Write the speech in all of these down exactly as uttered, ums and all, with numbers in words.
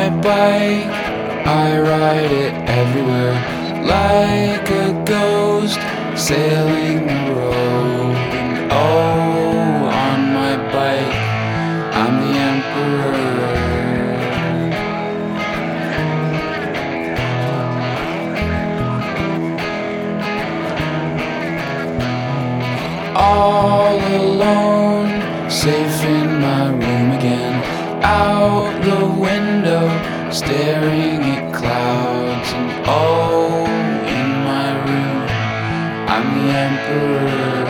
my bike, I ride it everywhere, like a ghost sailing the road. And oh, on my bike, I'm the emperor. All alone, safe in my room again, out the window, staring at clouds. And oh, in my room, I'm the emperor.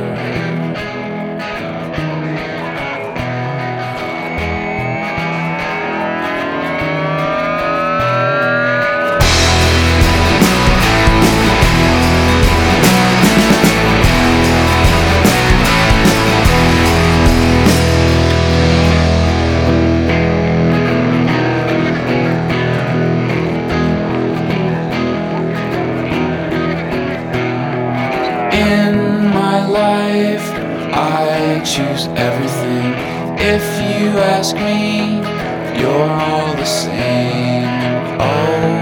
In my life, I choose everything. If you ask me, you're all the same. Oh,